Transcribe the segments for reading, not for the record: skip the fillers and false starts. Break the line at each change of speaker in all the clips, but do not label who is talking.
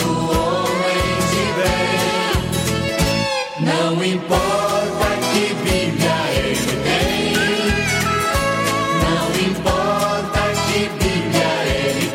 todo homem de bem. Não importa que Bíblia ele tem, não importa que Bíblia ele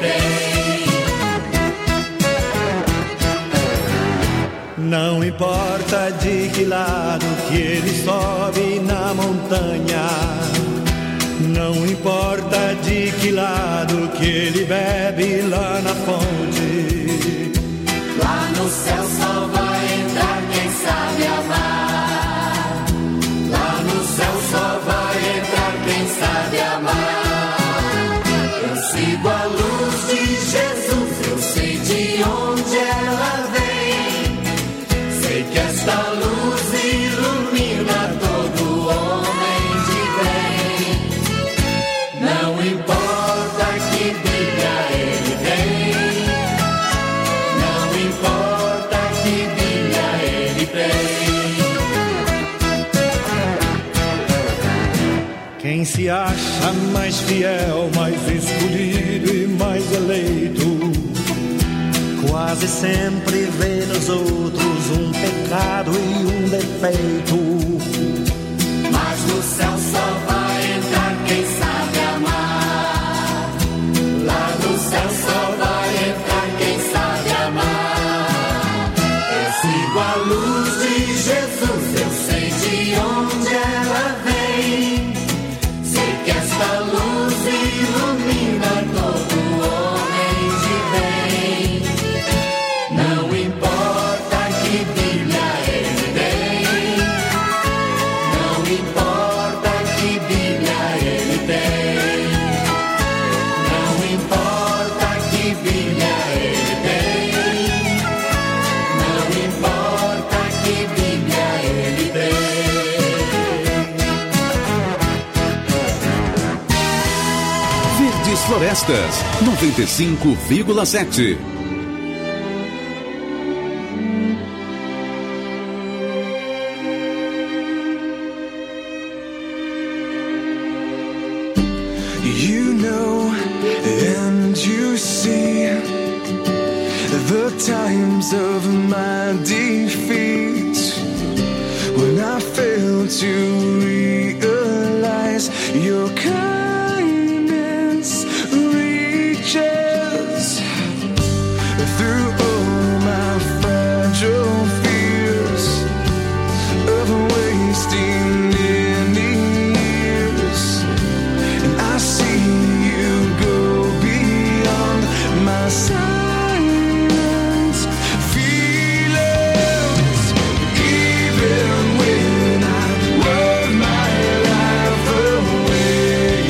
tem.
Não importa de que lado que ele sobe na montanha, não importa de que lado que ele bebe lá na fonte.
Lá no céu só vai entrar quem sabe amar. Lá no céu só vai entrar quem sabe amar. Eu sigo a luz de Jesus, eu sei de onde ela vem. Sei que esta luz ilumina todo homem de bem. Não importa que Bíblia ele tem, não importa que Bíblia ele tem.
Quem se acha mais fiel, mais escolhido e mais eleito, quase sempre vê nos outros um pecado e um defeito.
Mas no céu só vai entrar quem sabe amar. Lá no céu só vai entrar quem sabe amar. Eu sigo a luz de Jesus, eu sei de onde ela vem. Sei que esta luz ilumina todo homem de bem. Não importa que Bíblia ele tem, não importa que Bíblia ele tem, não importa que Bíblia ele tem, não importa que Bíblia ele tem.
Verdes Florestas, 95,7.
You know and you see the times of my defeat, when I fail to realize your kindness reaches through all my fragile fears of wasting many years. And I see you go beyond my silent feelings. Even when I work my life away,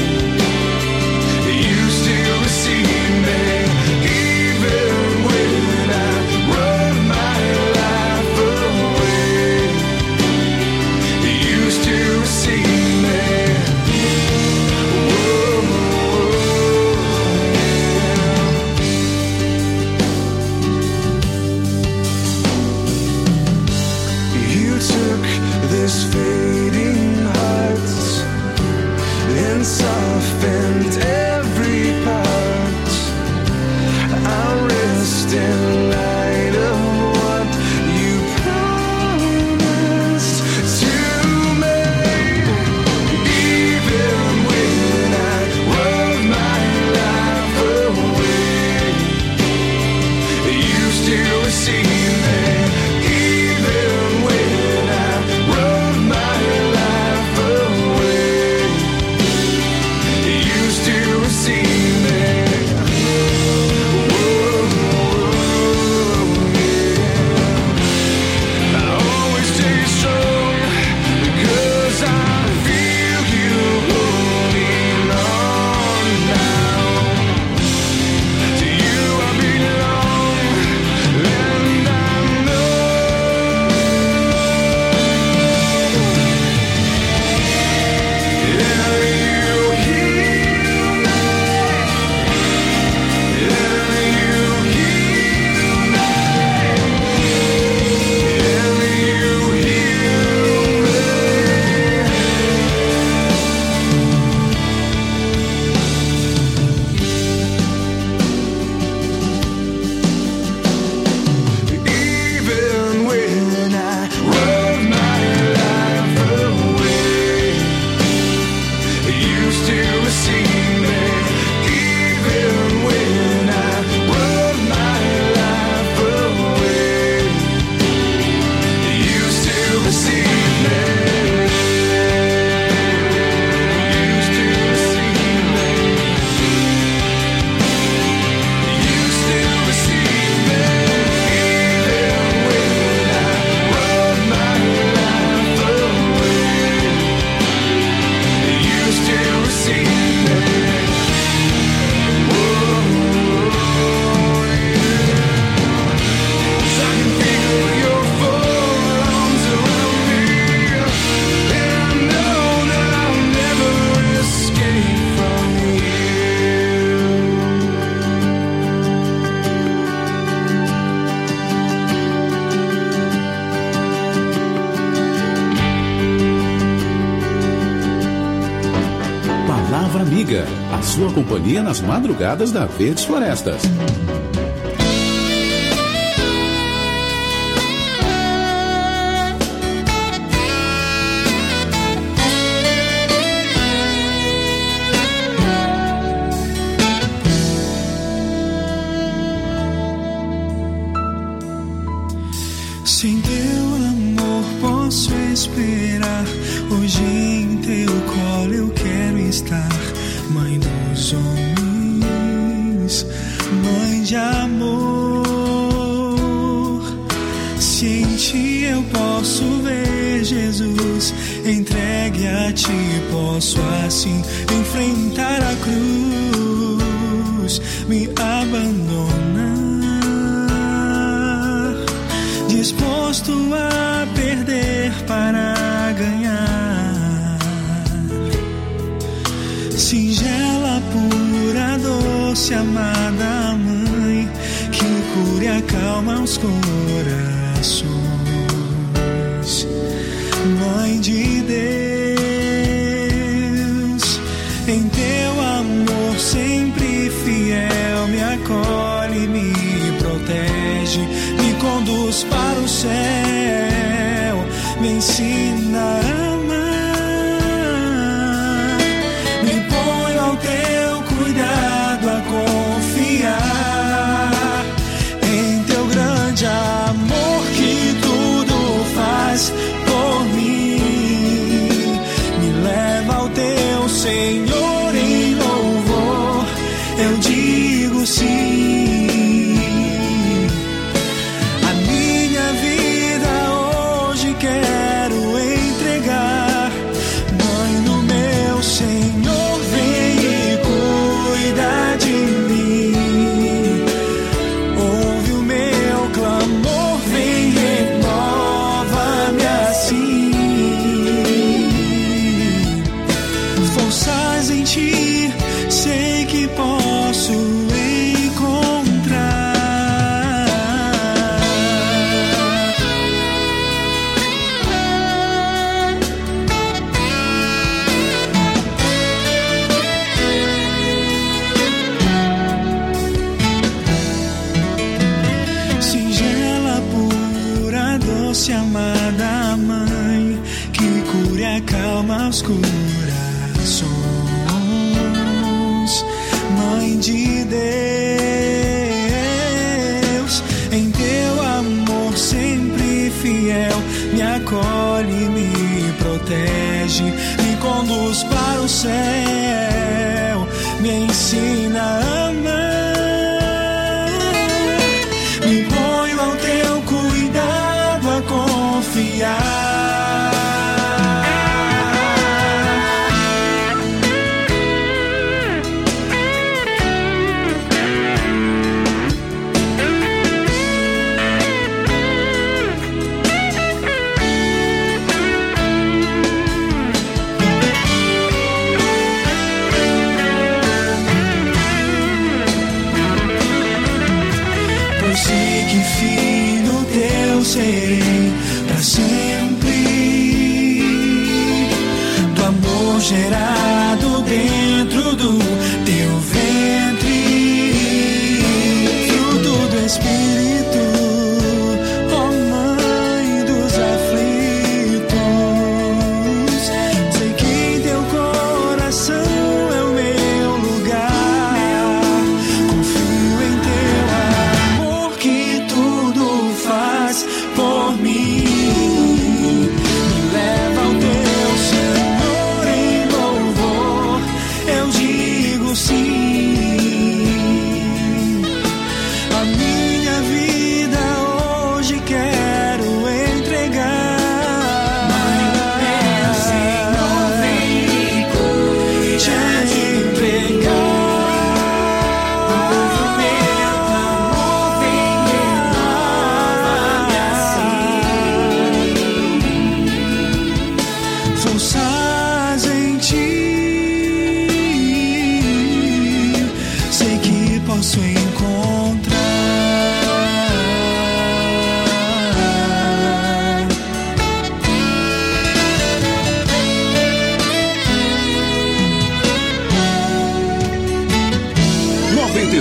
Palavra Amiga, a sua companhia nas madrugadas da Verdes Florestas.
Sem teu amor posso esperar. Hoje em teu colo eu quero estar. Mãe dos homens, mãe de amor. Se em ti eu posso ver Jesus, entregue a ti posso assim enfrentar a cruz. Me abandonar, disposto a perder para ganhar. Singela, pura, doce, amada mãe, que cure e acalma os corações. Mãe de Deus, em teu amor sempre fiel, me acolhe, me protege, me conduz para o céu, me ensina a amar, me põe ao teu cuidado, a confiar em teu grande amor que tudo faz por mim. Me leva ao teu Senhor em louvor, eu digo sim. Amada mãe, que cure e acalma os corações. Mãe de Deus, em teu amor sempre fiel, me acolhe, me protege, me conduz para o céu, me ensina a amar, me põe ao teu cuidado, a confiar. Pois sei que filho teu serei para sempre, do amor gerado dentro do teu ventre, fruto do Espírito, ó Mãe dos aflitos. Sei que em teu coração é o meu lugar, confio em teu amor que tudo faz por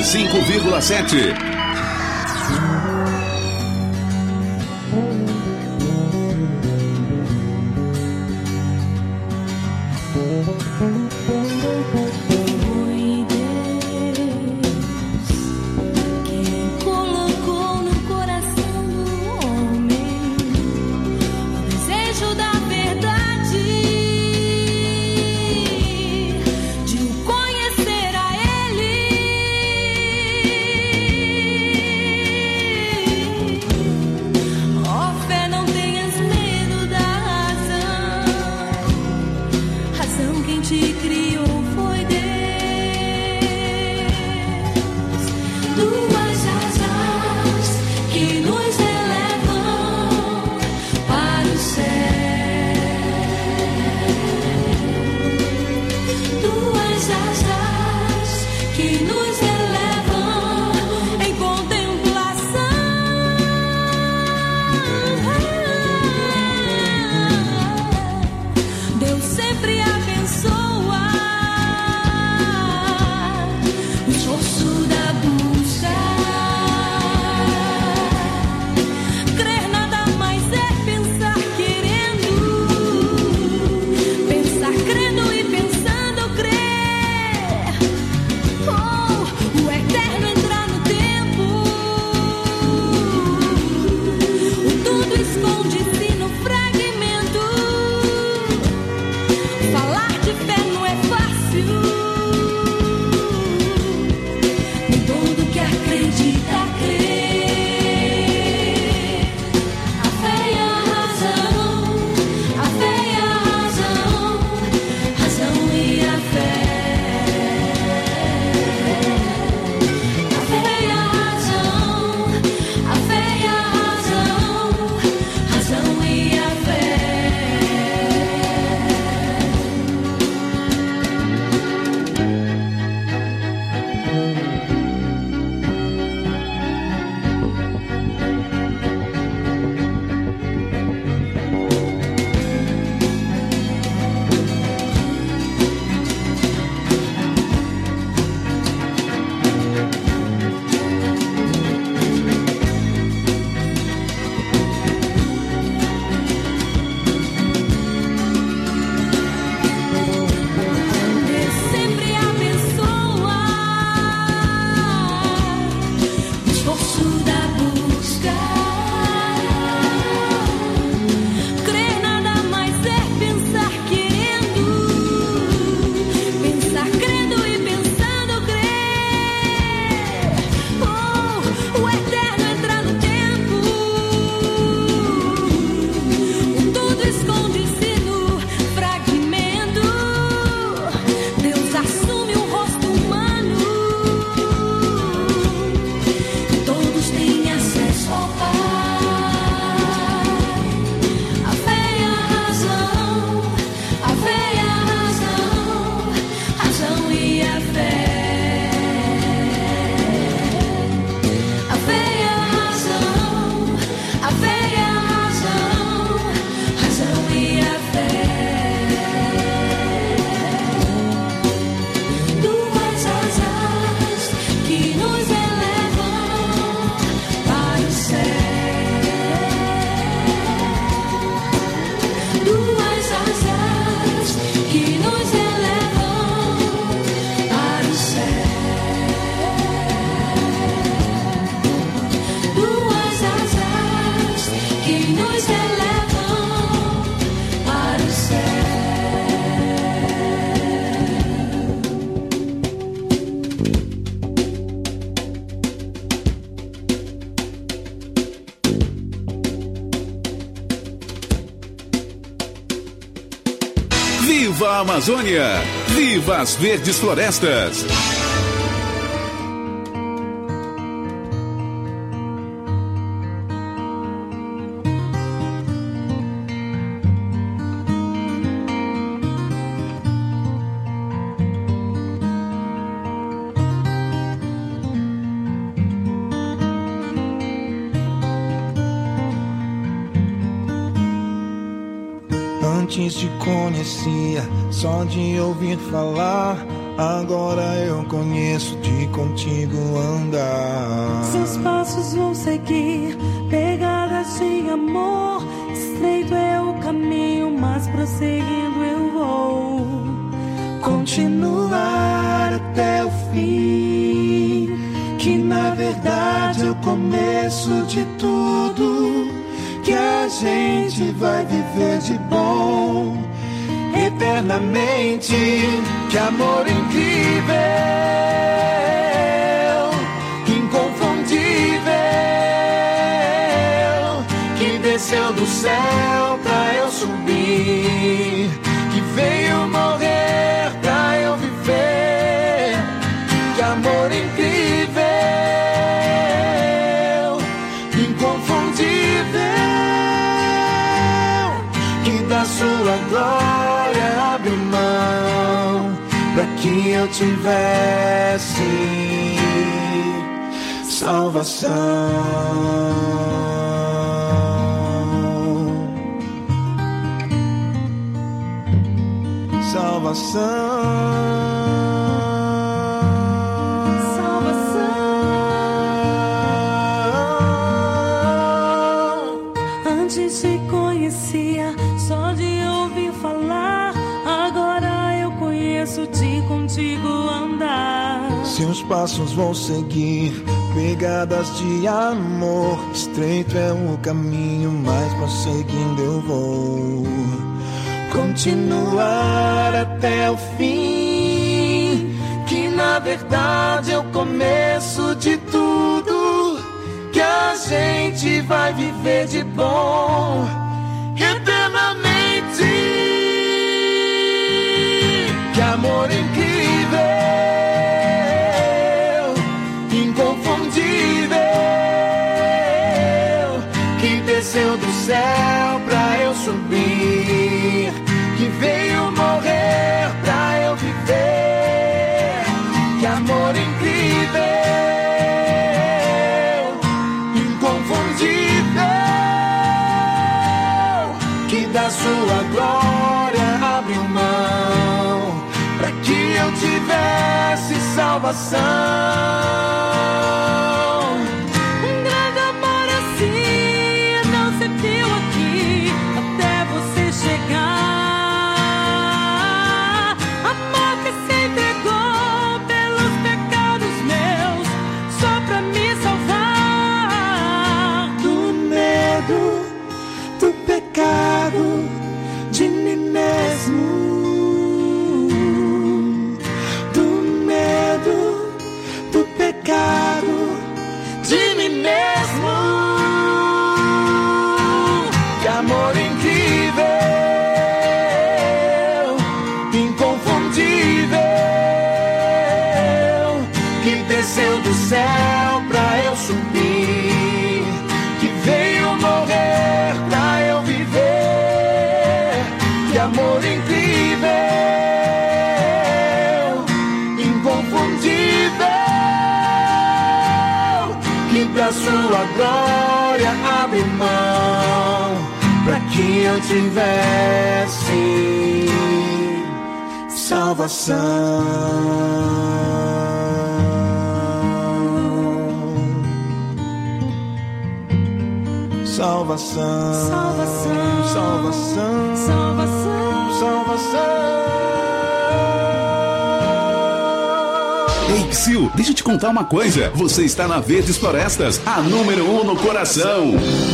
105,7. Viva a Amazônia! Viva as verdes florestas!
Antes te conhecia, só de ouvir falar. agora eu conheço de contigo andar.
Seus passos vou seguir, pegadas de amor. Estreito é o caminho, mas prosseguindo eu vou. Continuar até o fim, que na verdade é o começo de tudo que a gente vai viver de bom eternamente. Que amor incrível, inconfundível, que desceu do céu pra eu subir, que veio morrer pra eu viver. Que amor incrível, inconfundível, que da sua glória abre mão pra que eu tivesse salvação. Salvação. Antes te conhecia só de ouvir falar, agora eu conheço de contigo andar.
Seus passos vou seguir, pegadas de amor. Estreito é o caminho, mas prosseguindo eu vou. Continuar até o fim, que na verdade é o começo de tudo que a gente vai viver de bom eternamente. Que amor incrível, inconfundível, que desceu do céu pra eu subir, que veio morrer pra eu viver. Que amor incrível, inconfundível, que da sua glória abriu mão pra que eu tivesse salvação.
Um grande amor assim não se viu aqui até você chegar. Amor que se entregou pelos pecados meus só pra me salvar.
Do medo, do pecado, de mim mesmo. Do medo, do pecado, de mim mesmo. Que amor incrível, inconfundível, que desceu do céu pra eu subir, que veio morrer pra eu viver. Que amor incrível, inconfundível, que da sua glória abre mão pra que eu tivesse salvação. Salvação,
Salvação,
salvação,
salvação,
salvação.
Ei, Psyu, deixa eu te contar uma coisa. Você está na Verdes Florestas, a número 1 no coração.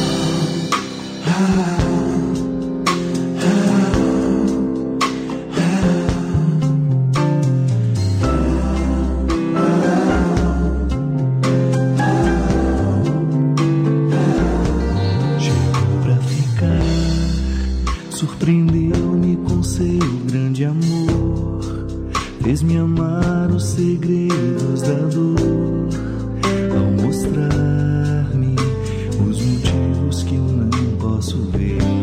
Chegou pra ficar, surpreendeu-me com seu grande amor, fez-me amar os segredos da dor, ao mostrar-me os motivos que eu não posso ver.